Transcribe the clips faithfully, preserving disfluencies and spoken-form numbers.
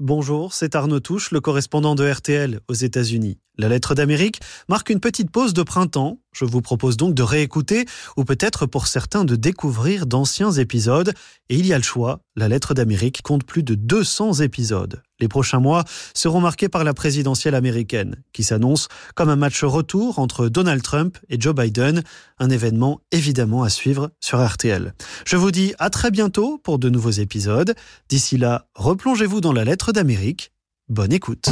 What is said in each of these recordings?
Bonjour, c'est Arnaud Touche, le correspondant de R T L aux États-Unis. La lettre d'Amérique marque une petite pause de printemps. Je vous propose donc de réécouter, ou peut-être pour certains de découvrir d'anciens épisodes. Et il y a le choix, la lettre d'Amérique compte plus de deux cents épisodes. Les prochains mois seront marqués par la présidentielle américaine, qui s'annonce comme un match retour entre Donald Trump et Joe Biden, un événement évidemment à suivre sur R T L. Je vous dis à très bientôt pour de nouveaux épisodes. D'ici là, replongez-vous dans la lettre d'Amérique. Bonne écoute.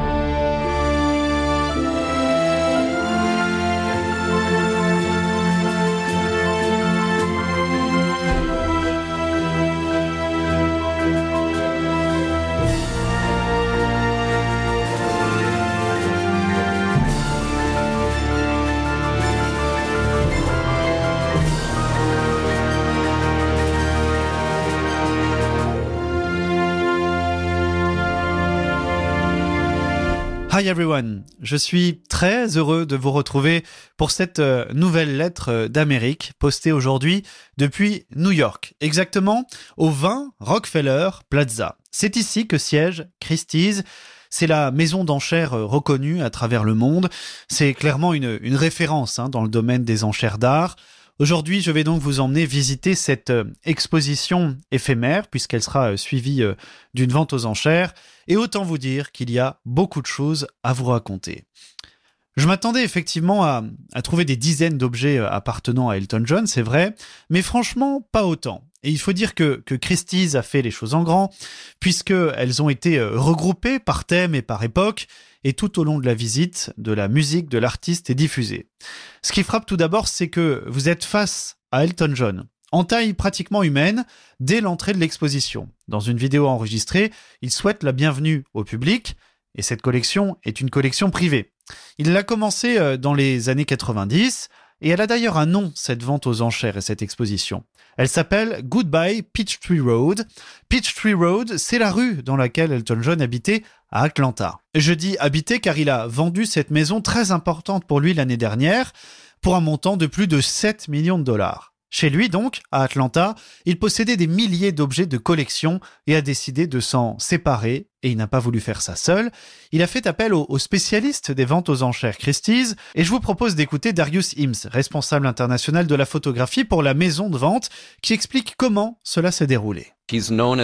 Hi everyone, je suis très heureux de vous retrouver pour cette nouvelle lettre d'Amérique postée aujourd'hui depuis New York, exactement au vingt Rockefeller Plaza. C'est ici que siège Christie's. C'est la maison d'enchères reconnue à travers le monde. C'est clairement une, une référence hein, dans le domaine des enchères d'art. Aujourd'hui, je vais donc vous emmener visiter cette euh, exposition éphémère puisqu'elle sera euh, suivie euh, d'une vente aux enchères. Et autant vous dire qu'il y a beaucoup de choses à vous raconter. Je m'attendais effectivement à, à trouver des dizaines d'objets euh, appartenant à Elton John, c'est vrai, mais franchement, pas autant. Et il faut dire que, que Christie's a fait les choses en grand, puisqu'elles ont été euh, regroupées par thème et par époque, et tout au long de la visite, de la musique de l'artiste est diffusée. Ce qui frappe tout d'abord, c'est que vous êtes face à Elton John, en taille pratiquement humaine, dès l'entrée de l'exposition. Dans une vidéo enregistrée, il souhaite la bienvenue au public, et cette collection est une collection privée. Il l'a commencé dans les années quatre-vingt-dix, et elle a d'ailleurs un nom, cette vente aux enchères et cette exposition. Elle s'appelle Goodbye Peachtree Road. Peachtree Road, c'est la rue dans laquelle Elton John habitait à Atlanta. Je dis habitait car il a vendu cette maison très importante pour lui l'année dernière pour un montant de plus de sept millions de dollars. Chez lui donc, à Atlanta, il possédait des milliers d'objets de collection et a décidé de s'en séparer, et il n'a pas voulu faire ça seul. Il a fait appel aux, aux spécialistes des ventes aux enchères Christie's, et je vous propose d'écouter Darius Ims, responsable international de la photographie pour la maison de vente, qui explique comment cela s'est déroulé. Il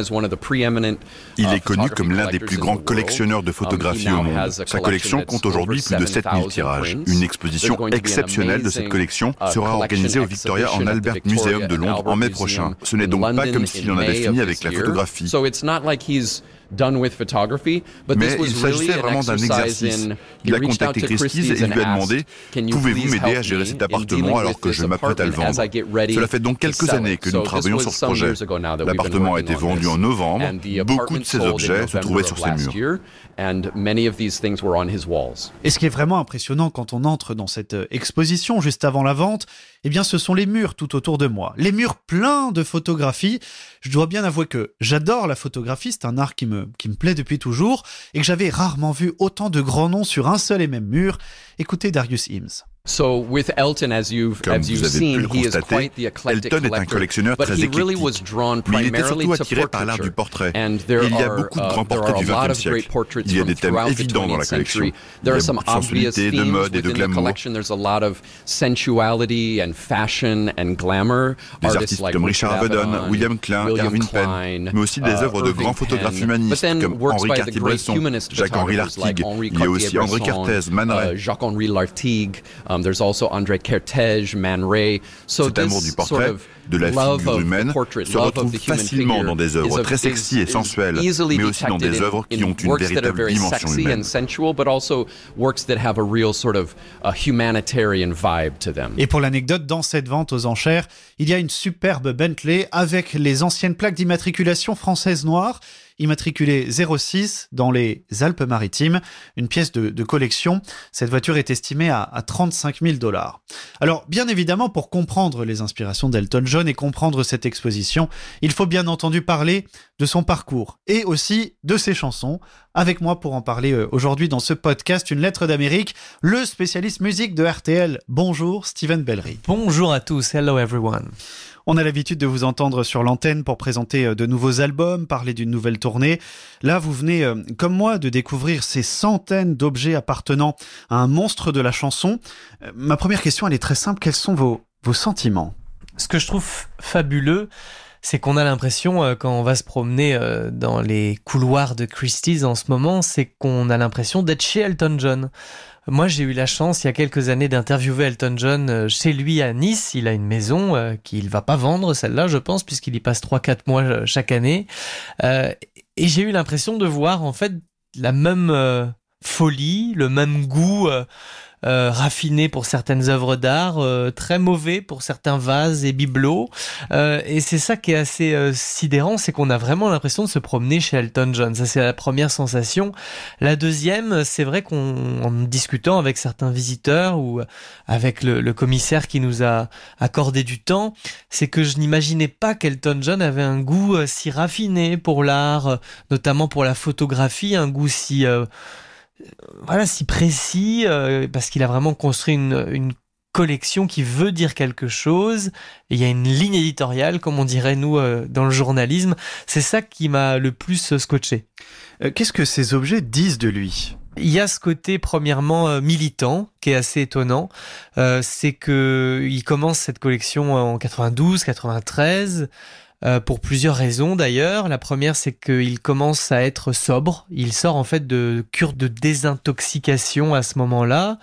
est connu comme l'un des plus grands collectionneurs de photographie au monde. Sa collection compte aujourd'hui plus de sept mille tirages. Une exposition exceptionnelle de cette collection sera organisée au Victoria and Albert Museum de Londres en mai prochain. Ce n'est donc pas comme s'il en avait fini avec la photographie. Mais il s'agissait vraiment d'un exercice. Il a contacté Christie's et lui a demandé « Pouvez-vous m'aider à gérer cet appartement alors que je m'apprête à le vendre ?» Cela fait donc quelques années que nous travaillons sur ce projet. L'appartement a été vendu en novembre. Beaucoup de ces objets se trouvaient sur ses murs. Et ce qui est vraiment impressionnant quand on entre dans cette exposition juste avant la vente, eh bien ce sont les murs tout autour de moi. Les murs pleins de photographies. Je dois bien avouer que j'adore la photographie, c'est un art qui me, qui me plaît depuis toujours et que j'avais rarement vu autant de grands noms sur un seul et même mur. Écoutez Darius Ims. Comme vous avez pu le constater, Elton est un collectionneur très éclectique, mais il était surtout attiré par l'art du portrait. Et il y a beaucoup de grands portraits du vingtième siècle. Il y a des thèmes évidents dans la collection. Il y a beaucoup de sensualité, de mode et de glamour. Des artistes comme Richard Avedon, William Klein, Irving Penn, mais aussi des œuvres de grands photographes humanistes comme Henri Cartier-Bresson, Jacques-Henri Lartigue. Il y a aussi André Kertész, Man Ray. Um, there's also André Kertész, Man Ray. So Cet amour du portrait, de la figure humaine, se retrouve facilement dans des œuvres très sexy et sensuelles, mais aussi dans des œuvres qui ont une véritable dimension humaine. Et pour l'anecdote, dans cette vente aux enchères, il y a une superbe Bentley avec les anciennes plaques d'immatriculation françaises noires, immatriculée zéro six dans les Alpes-Maritimes, une pièce de, de collection. Cette voiture est estimée à, à trente-cinq mille dollars. Alors, bien évidemment, pour comprendre les inspirations d'Elton John et comprendre cette exposition, il faut bien entendu parler de son parcours et aussi de ses chansons. Avec moi pour en parler aujourd'hui dans ce podcast, une lettre d'Amérique, le spécialiste musique de R T L. Bonjour, Steven Bellery. Bonjour à tous, hello everyone. On a l'habitude de vous entendre sur l'antenne pour présenter de nouveaux albums, parler d'une nouvelle tournée. Là, vous venez, comme moi, de découvrir ces centaines d'objets appartenant à un monstre de la chanson. Ma première question, elle est très simple. Quels sont vos, vos sentiments ? Ce que je trouve fabuleux, c'est qu'on a l'impression, euh, quand on va se promener euh, dans les couloirs de Christie's en ce moment, c'est qu'on a l'impression d'être chez Elton John. Moi, j'ai eu la chance, il y a quelques années, d'interviewer Elton John euh, chez lui à Nice. Il a une maison euh, qu'il va pas vendre, celle-là, je pense, puisqu'il y passe trois quatre mois euh, chaque année. Euh, et j'ai eu l'impression de voir, en fait, la même euh, folie, le même goût euh, Euh, raffiné pour certaines œuvres d'art, euh, très mauvais pour certains vases et bibelots. Euh, et c'est ça qui est assez euh, sidérant, c'est qu'on a vraiment l'impression de se promener chez Elton John. Ça, c'est la première sensation. La deuxième, c'est vrai qu'on, en discutant avec certains visiteurs ou avec le, le commissaire qui nous a accordé du temps, c'est que je n'imaginais pas qu'Elton John avait un goût euh, si raffiné pour l'art, euh, notamment pour la photographie, un goût si... Euh, voilà, si précis, euh, parce qu'il a vraiment construit une, une collection qui veut dire quelque chose. Et il y a une ligne éditoriale, comme on dirait nous euh, dans le journalisme. C'est ça qui m'a le plus scotché. Euh, qu'est-ce que ces objets disent de lui ? Il y a ce côté premièrement euh, militant qui est assez étonnant. Euh, c'est que il commence cette collection en quatre-vingt-douze, quatre-vingt-treize. Euh, pour plusieurs raisons d'ailleurs. La première, c'est qu'il commence à être sobre. Il sort en fait de cure de désintoxication à ce moment-là.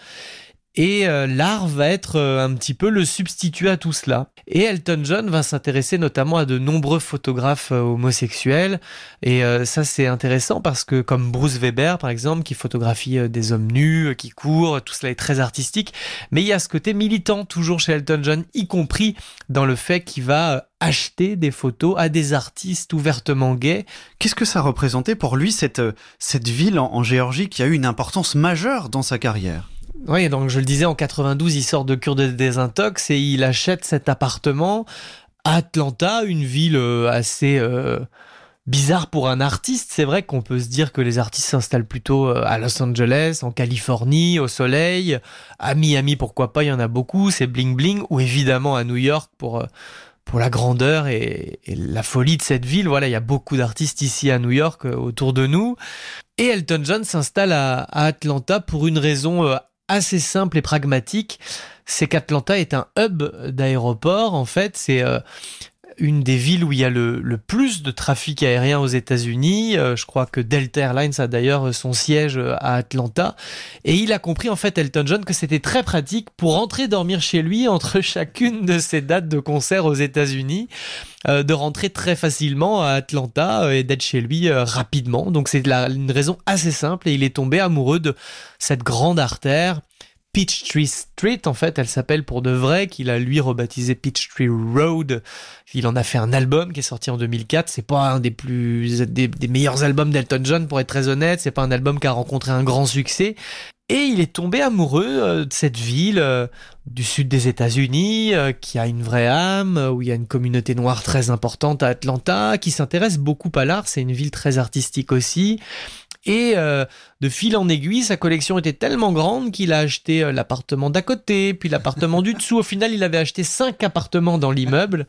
Et euh, l'art va être euh, un petit peu le substitut à tout cela. Et Elton John va s'intéresser notamment à de nombreux photographes euh, homosexuels. Et euh, ça, c'est intéressant parce que comme Bruce Weber, par exemple, qui photographie euh, des hommes nus, euh, qui courent, tout cela est très artistique. Mais il y a ce côté militant toujours chez Elton John, y compris dans le fait qu'il va euh, acheter des photos à des artistes ouvertement gays. Qu'est-ce que ça représentait pour lui, cette, cette ville en, en Géorgie qui a eu une importance majeure dans sa carrière ? Oui, donc je le disais, en quatre-vingt-douze, il sort de cure de désintox et il achète cet appartement à Atlanta, une ville assez euh, bizarre pour un artiste. C'est vrai qu'on peut se dire que les artistes s'installent plutôt à Los Angeles, en Californie, au soleil. À Miami, pourquoi pas, il y en a beaucoup, c'est bling bling. Ou évidemment à New York pour... pour la grandeur et, et la folie de cette ville. Voilà, il y a beaucoup d'artistes ici à New York, euh, autour de nous. Et Elton John s'installe à, à Atlanta pour une raison euh, assez simple et pragmatique. C'est qu'Atlanta est un hub d'aéroport. En fait, c'est euh, une des villes où il y a le, le plus de trafic aérien aux États-Unis. Euh, je crois que Delta Airlines a d'ailleurs son siège à Atlanta. Et il a compris, en fait, Elton John, que c'était très pratique pour rentrer dormir chez lui entre chacune de ses dates de concert aux États-Unis, euh, de rentrer très facilement à Atlanta et d'être chez lui euh, rapidement. Donc c'est la, une raison assez simple et il est tombé amoureux de cette grande artère. Peachtree Street, en fait, elle s'appelle pour de vrai, qu'il a lui rebaptisé Peachtree Road. Il en a fait un album qui est sorti en deux mille quatre. C'est pas un des plus, des, des meilleurs albums d'Elton John, pour être très honnête. C'est pas un album qui a rencontré un grand succès. Et il est tombé amoureux euh, de cette ville euh, du sud des États-Unis, euh, qui a une vraie âme, où il y a une communauté noire très importante à Atlanta, qui s'intéresse beaucoup à l'art. C'est une ville très artistique aussi. Et euh, de fil en aiguille, sa collection était tellement grande qu'il a acheté euh, l'appartement d'à côté, puis l'appartement du dessous. Au final, il avait acheté cinq appartements dans l'immeuble.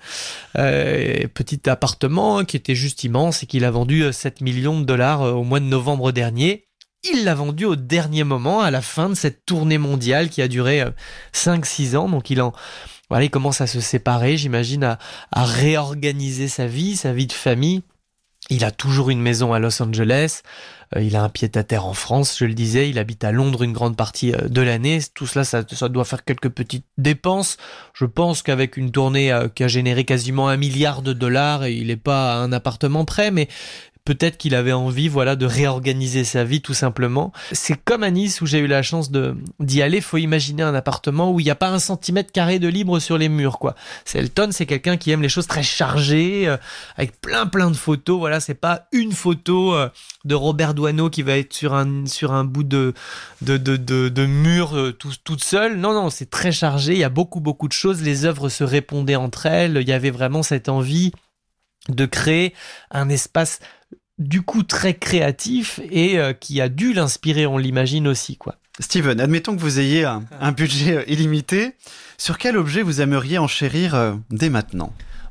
Euh, petit appartement qui était juste immense et qu'il a vendu euh, sept millions de dollars euh, au mois de novembre dernier. Il l'a vendu au dernier moment, à la fin de cette tournée mondiale qui a duré euh, cinq six ans. Donc il en... Voilà, il commence à se séparer, j'imagine, à, à réorganiser sa vie, sa vie de famille. Il a toujours une maison à Los Angeles, euh, il a un pied-à-terre en France, je le disais, il habite à Londres une grande partie euh, de l'année. Tout cela, ça, ça doit faire quelques petites dépenses. Je pense qu'avec une tournée euh, qui a généré quasiment un milliard de dollars, il n'est pas à un appartement près, mais peut-être qu'il avait envie, voilà, de réorganiser sa vie tout simplement. C'est comme à Nice où j'ai eu la chance de d'y aller. Faut imaginer un appartement où il n'y a pas un centimètre carré de libre sur les murs, quoi. C'est Elton, c'est quelqu'un qui aime les choses très chargées, euh, avec plein plein de photos. Voilà, c'est pas une photo euh, de Robert Doisneau qui va être sur un sur un bout de de de de, de mur euh, tout, toute seule. Non non, c'est très chargé. Il y a beaucoup beaucoup de choses. Les œuvres se répondaient entre elles. Il y avait vraiment cette envie de créer un espace du coup très créatif et euh, qui a dû l'inspirer, on l'imagine aussi, quoi. Steven, admettons que vous ayez un, un budget illimité. Sur quel objet vous aimeriez enchérir euh, dès maintenant ?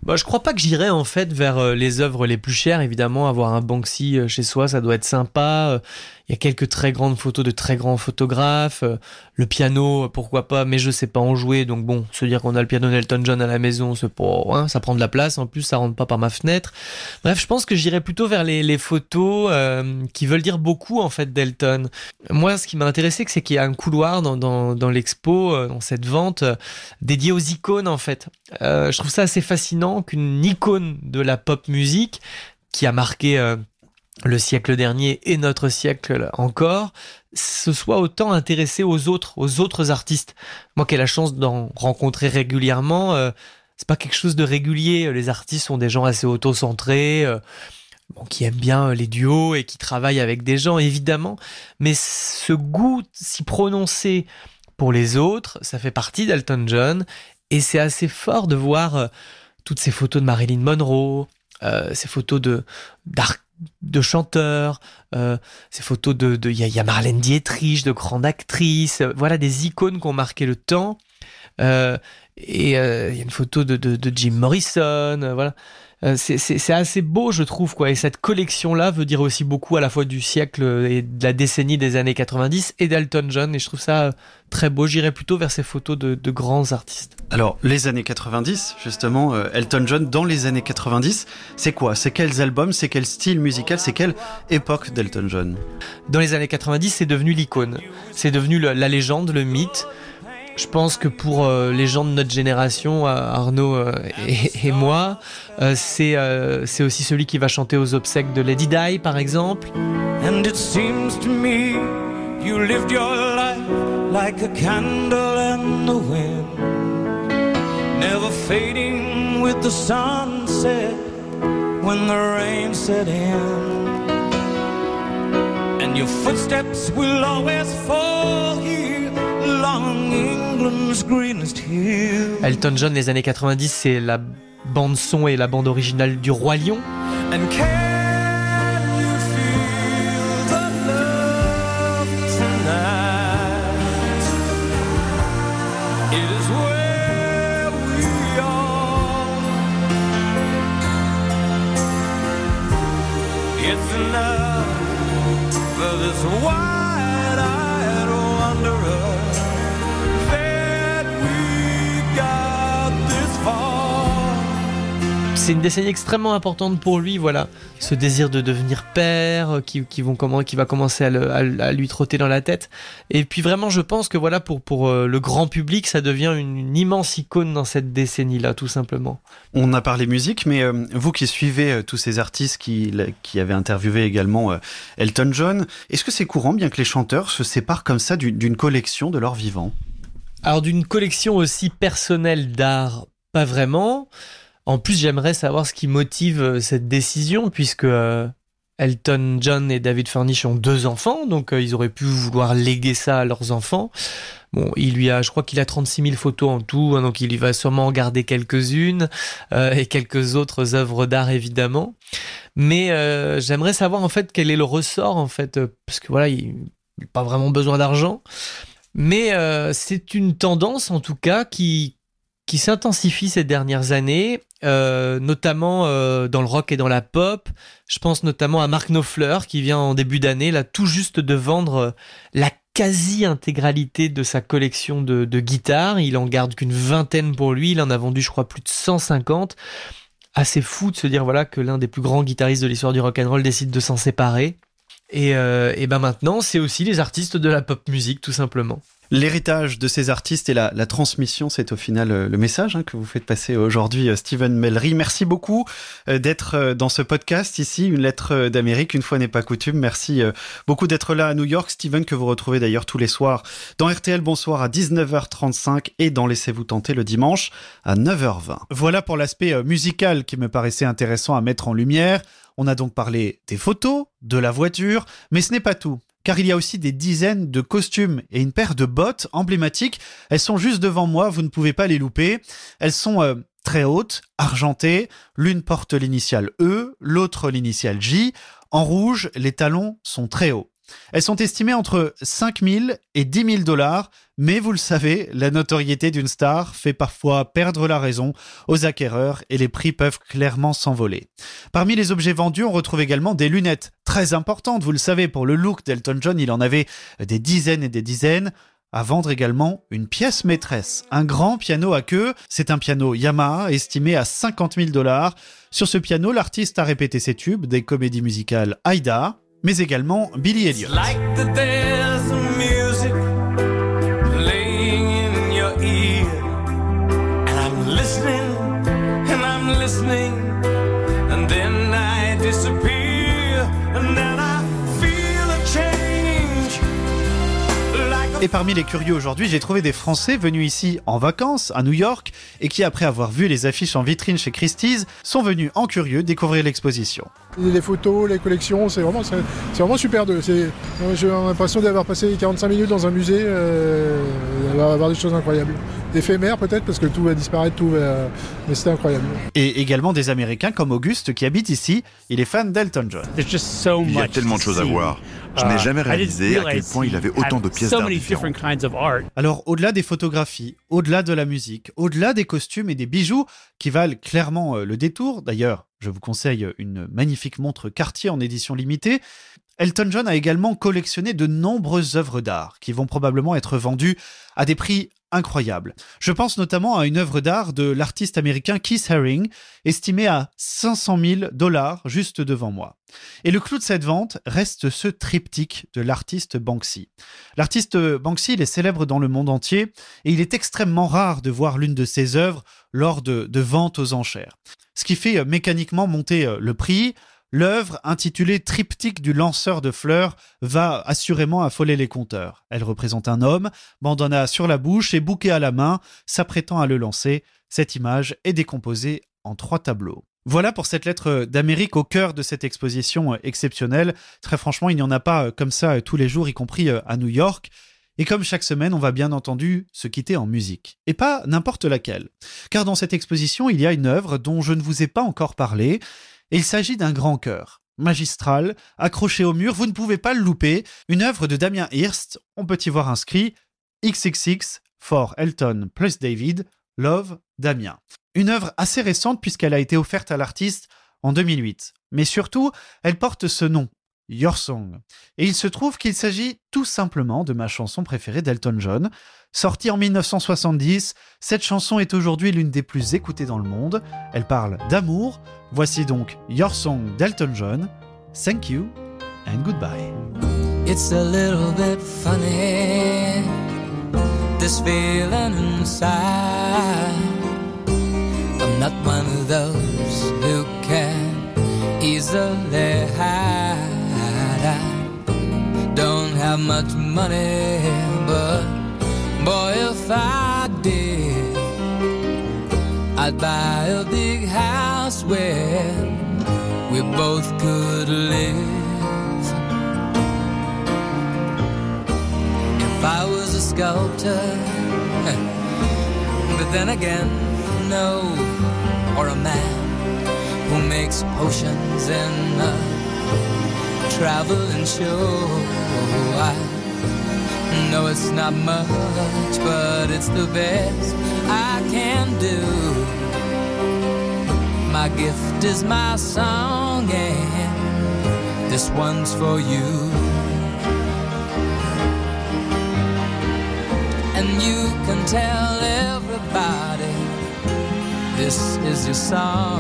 Bah, je crois pas que j'irais en fait vers euh, les œuvres les plus chères. Évidemment, avoir un Banksy euh, chez soi, ça doit être sympa. Euh, il y a quelques très grandes photos de très grands photographes. Euh, le piano, pourquoi pas, mais je sais pas en jouer. Donc bon, se dire qu'on a le piano d'Elton John à la maison, c'est pas, hein, ça prend de la place. En plus, ça rentre pas par ma fenêtre. Bref, je pense que j'irais plutôt vers les, les photos euh, qui veulent dire beaucoup en fait d'Elton. Moi, ce qui m'a intéressé, c'est qu'il y a un couloir dans, dans, dans l'expo, euh, dans cette vente, euh, dédié aux icônes en fait. Euh, je trouve ça assez fascinant qu'une icône de la pop musique qui a marqué euh, le siècle dernier et notre siècle encore, se soit autant intéressé aux autres, aux autres artistes. Moi qui ai la chance d'en rencontrer régulièrement, euh, c'est pas quelque chose de régulier. Les artistes sont des gens assez auto-centrés, euh, bon, qui aiment bien les duos et qui travaillent avec des gens évidemment, mais ce goût si prononcé pour les autres, ça fait partie d'Elton John, et c'est assez fort de voir euh, toutes ces photos de Marilyn Monroe, euh, ces photos de d'art de chanteurs, euh, ces photos de, de, il y a, y a Marlène Dietrich, de grandes actrices, euh, voilà des icônes qui ont marqué le temps, euh, et il euh, y a une photo de, de, de Jim Morrison, euh, voilà. Euh, c'est, c'est, c'est assez beau, je trouve, quoi. Et cette collection-là veut dire aussi beaucoup à la fois du siècle et de la décennie des années quatre-vingt-dix et d'Elton John. Et je trouve ça très beau. J'irais plutôt vers ces photos de, de grands artistes. Alors, les années quatre-vingt-dix, justement, euh, Elton John, dans les années quatre-vingt-dix, c'est quoi? C'est quels albums? C'est quel style musical? C'est quelle époque d'Elton John? Dans les années quatre-vingt-dix, c'est devenu l'icône. C'est devenu le, la légende, le mythe. Je pense que pour euh, les gens de notre génération, Arnaud euh, et, et moi, euh, c'est, euh, c'est aussi celui qui va chanter aux obsèques de Lady Di, par exemple. And it seems to me you lived your life like a candle in the wind, never fading with the sunset when the rain set in, and your footsteps will always fall here. Elton John, les années quatre-vingt-dix, c'est la bande son et la bande originale du Roi Lion. And can you feel the love tonight? It is where we are. It's enough for this wide-eyed wanderer. C'est une décennie extrêmement importante pour lui, voilà, ce désir de devenir père qui, qui, vont comment, qui va commencer à, le, à, à lui trotter dans la tête. Et puis vraiment, je pense que voilà, pour, pour le grand public, ça devient une, une immense icône dans cette décennie-là, tout simplement. On a parlé musique, mais euh, vous qui suivez euh, tous ces artistes qui, qui avaient interviewé également euh, Elton John, est-ce que c'est courant, bien que les chanteurs se séparent comme ça d'une, d'une collection de leur vivant? Alors d'une collection aussi personnelle d'art, pas vraiment. En plus, j'aimerais savoir ce qui motive cette décision, puisque euh, Elton John et David Furnish ont deux enfants, donc euh, ils auraient pu vouloir léguer ça à leurs enfants. Bon, il lui a, je crois qu'il a trente-six mille photos en tout, hein, donc il y va sûrement en garder quelques-unes euh, et quelques autres œuvres d'art évidemment. Mais euh, j'aimerais savoir en fait quel est le ressort en fait, euh, parce que voilà, il n'a pas vraiment besoin d'argent. Mais euh, c'est une tendance en tout cas qui qui s'intensifie ces dernières années, euh, notamment euh, dans le rock et dans la pop. Je pense notamment à Mark Knopfler qui vient en début d'année là tout juste de vendre la quasi-intégralité de sa collection de, de guitares. Il en garde qu'une vingtaine pour lui. Il en a vendu, je crois, plus de cent cinquante. Assez fou de se dire voilà que l'un des plus grands guitaristes de l'histoire du rock'n'roll décide de s'en séparer. Et, euh, et ben maintenant, c'est aussi les artistes de la pop musique, tout simplement. L'héritage de ces artistes et la, la transmission, c'est au final le message hein, que vous faites passer aujourd'hui, Stephen Mellery. Merci beaucoup d'être dans ce podcast ici, une lettre d'Amérique, une fois n'est pas coutume. Merci beaucoup d'être là à New York, Stephen, que vous retrouvez d'ailleurs tous les soirs dans R T L Bonsoir à dix-neuf heures trente-cinq et dans Laissez-vous tenter le dimanche à neuf heures vingt. Voilà pour l'aspect musical qui me paraissait intéressant à mettre en lumière. On a donc parlé des photos, de la voiture, mais ce n'est pas tout. Car il y a aussi des dizaines de costumes et une paire de bottes emblématiques. Elles sont juste devant moi, vous ne pouvez pas les louper. Elles sont euh, très hautes, argentées. L'une porte l'initiale E, l'autre l'initiale J. En rouge, les talons sont très hauts. Elles sont estimées entre cinq mille et dix mille dollars, mais vous le savez, la notoriété d'une star fait parfois perdre la raison aux acquéreurs et les prix peuvent clairement s'envoler. Parmi les objets vendus, on retrouve également des lunettes très importantes, vous le savez, pour le look d'Elton John, il en avait des dizaines et des dizaines. À vendre également une pièce maîtresse, un grand piano à queue. C'est un piano Yamaha estimé à cinquante mille dollars. Sur ce piano, l'artiste a répété ses tubes des comédies musicales Aïda, mais également Billy Elliot. Et parmi les curieux aujourd'hui, j'ai trouvé des Français venus ici en vacances à New York et qui, après avoir vu les affiches en vitrine chez Christie's, sont venus en curieux découvrir l'exposition. Les photos, les collections, c'est vraiment, c'est, c'est vraiment super. De, c'est, j'ai l'impression d'avoir passé quarante-cinq minutes dans un musée, euh, d'avoir des choses incroyables. Éphémère peut-être parce que tout va disparaître, tout va, mais c'était incroyable. Et également des Américains comme Auguste qui habite ici. Il est fan d'Elton John. Il y a tellement de choses à voir. Je n'ai jamais réalisé à quel point il avait autant de pièces d'art différentes. Alors, au-delà des photographies, au-delà de la musique, au-delà des costumes et des bijoux qui valent clairement le détour, d'ailleurs, je vous conseille une magnifique montre Cartier en édition limitée, Elton John a également collectionné de nombreuses œuvres d'art qui vont probablement être vendues à des prix incroyables. Je pense notamment à une œuvre d'art de l'artiste américain Keith Haring, estimée à cinq cent mille dollars juste devant moi. Et le clou de cette vente reste ce triptyque de l'artiste Banksy. L'artiste Banksy, il est célèbre dans le monde entier et il est extrêmement rare de voir l'une de ses œuvres lors de, de ventes aux enchères. Ce qui fait mécaniquement monter le prix. L'œuvre, intitulée Triptyque du lanceur de fleurs, va assurément affoler les compteurs. Elle représente un homme, bandana sur la bouche et bouquet à la main, s'apprêtant à le lancer. Cette image est décomposée en trois tableaux. Voilà pour cette lettre d'Amérique au cœur de cette exposition exceptionnelle. Très franchement, il n'y en a pas comme ça tous les jours, y compris à New York. Et comme chaque semaine, on va bien entendu se quitter en musique. Et pas n'importe laquelle. Car dans cette exposition, il y a une œuvre dont je ne vous ai pas encore parlé. Et il s'agit d'un grand chœur, magistral, accroché au mur, vous ne pouvez pas le louper. Une œuvre de Damien Hirst, on peut y voir inscrit X X X for Elton plus David, Love, Damien. Une œuvre assez récente puisqu'elle a été offerte à l'artiste en deux mille huit. Mais surtout, elle porte ce nom, Your Song. Et il se trouve qu'il s'agit tout simplement de ma chanson préférée d'Elton John. Sortie en mille neuf cent soixante-dix, cette chanson est aujourd'hui l'une des plus écoutées dans le monde. Elle parle d'amour. Voici donc Your Song d'Elton John. Thank you and goodbye. It's a little bit funny, this feeling inside. I'm not one of those who can easily hide. I don't have much money, but boy, if I did, I'd buy a big house where we both could live. If I was a sculptor, but then again, no, or a man who makes potions in a traveling show. I know it's not much, but it's the best I can do. My gift is my song, and this one's for you. And you can tell everybody this is your song.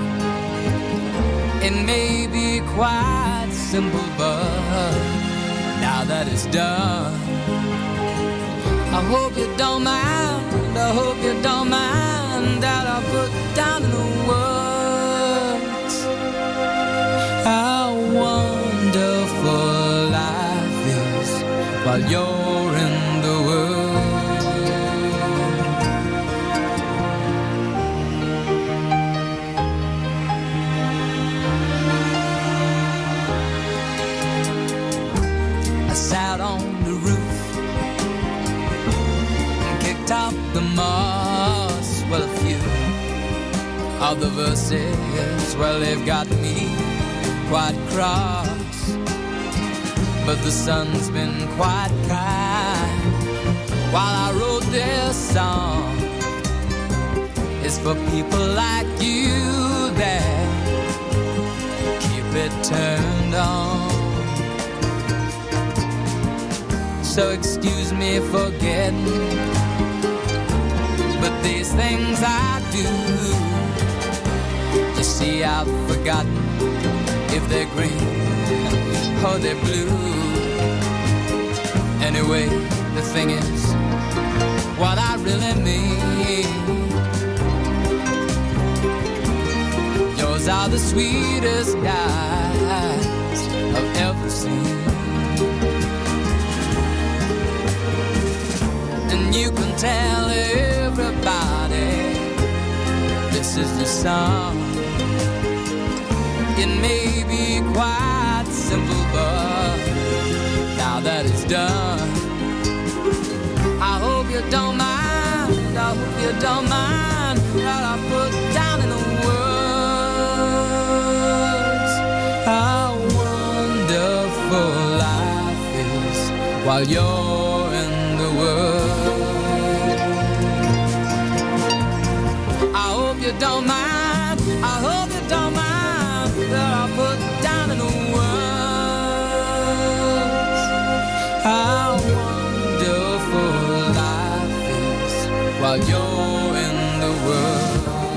It may be quite simple, but now that it's done, I hope you don't mind, I hope you don't mind that I put down in the words how wonderful life is while you're in the world. I sat on the roof and kicked out the moss. Well, a few of the verses, well, they've got me quite cross. but the sun's been quite kind. While I wrote this song, it's for people like you that keep it turned on. So excuse me for getting, but these things I do, you see I've forgotten if they're green or they're blue. Anyway, the thing is, what I really mean, yours are the sweetest eyes I've ever seen. And you can tell everybody this is the song. It may be quite simple, but now that it's done, I hope you don't mind, I hope you don't mind what I put down in the words. How wonderful life is while you're in the world. I hope you don't mind, I hope you don't mind that I put down in the words. How wonderful life is while you're in the world.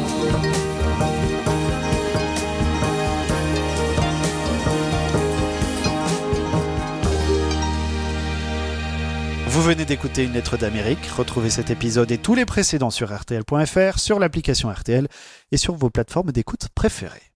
Vous venez d'écouter Une lettre d'Amérique. Retrouvez cet épisode et tous les précédents sur R T L point F R, sur l'application R T L et sur vos plateformes d'écoute préférées.